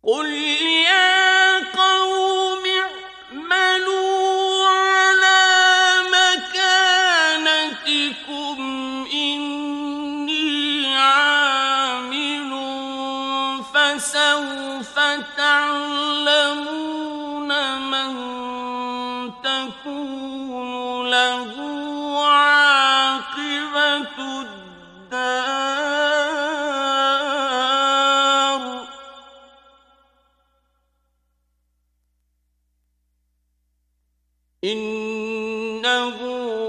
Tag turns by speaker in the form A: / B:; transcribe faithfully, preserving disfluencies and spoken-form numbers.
A: قل يا قوم اعملوا على مكانتكم إني عامل فسوف تعلمون من تكون له عاقبة الدار إنه